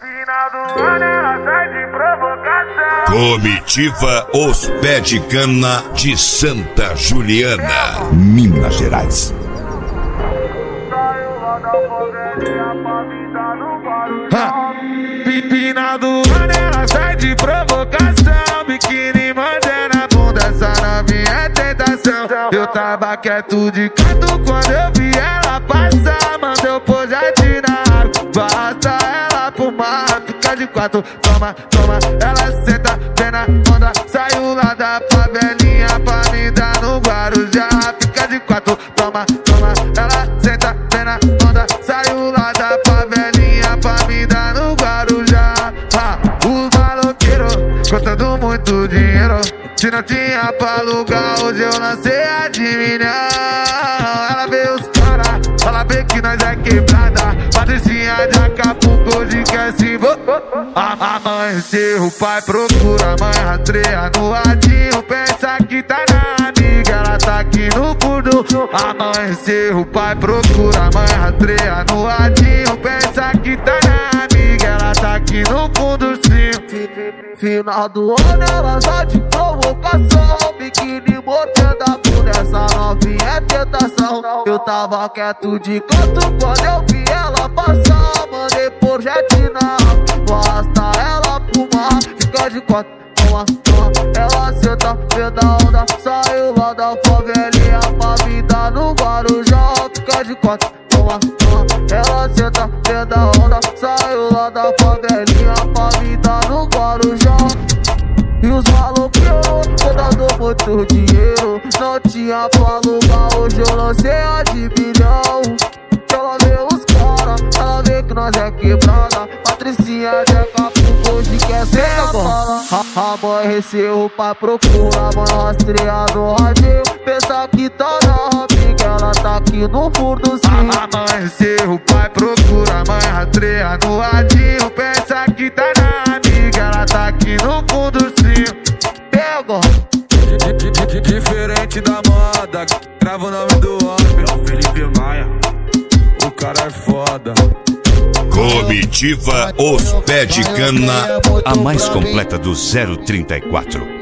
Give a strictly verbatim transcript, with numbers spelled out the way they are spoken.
Final do ano ela sai de provocação. Comitiva Os Pé de Cana de Santa Juliana, Minas Gerais. Saiu lá da favelinha pra me dar no Guarujá. Final do ano ela sai de provocação. Biquíni mandando a bunda, essa novinha é tentação. Eu tava quieto de canto quando eu vi ela passar. Mandou pojete na água, basta ela pro mar. Fica de quatro, toma, toma. Ela senta, vem na onda. Saiu lá da favelinha pra me dar no Guarujá. Fica de quatro, toma, toma. Ela senta, vem na onda. Saiu lá da favelinha pra me dar no Guarujá. Ah, os maloqueiros contando muito dinheiro. Se não tinha pra alugar, hoje eu lancei a de milhão. Ela vê os caras, ela vê que nós é quebrada. Patricinha de Acapulco, hoje quer se vo... Amanheceu, o pai procura, a mãe rastreia no radinho. Pensa que tá na amiga, ela tá aqui no fundo. Amanheceu, o pai procura, a mãe rastreia no radinho. Pensa que tá na amiga, ela tá aqui no fundo sim. Final do ano ela só de provocação. Biquíni botando a bunda, essa novinha é tentação. Eu tava quieto de canto quando eu vi ela passar. Mandei pojete na água, basta ela pro mar. Fica de quatro, toma, toma. Ela senta, vê da onda. Saiu lá da favelinha pra me dar no Guarujá. Fica de quatro, toma, toma. Ela senta, vê da onda. Saiu lá da favelinha pra me dar no Guarujá. E os maloqueiros dando muito dinheiro. Não tinha pra alugar, hoje eu lancei a de bilhão. Ela vê os caras, ela vê que nós é quebrada. Patricinha de Acapulco, hoje quer ser a bala. Amanheceu, o pai procura, a mãe rastreia no radinho. Pensa que tá na amiga, ela tá aqui no fundo sim. Amanheceu, o pai procura, a mãe rastreia no radinho. Pensa que tá na amiga, ela tá aqui no fundo sim. Pega! Diferente da moda, grava o nome do homem, é o Felipe Maia. O cara é foda. Comitiva Os Pé de Cana, a mais completa do zero trinta e quatro.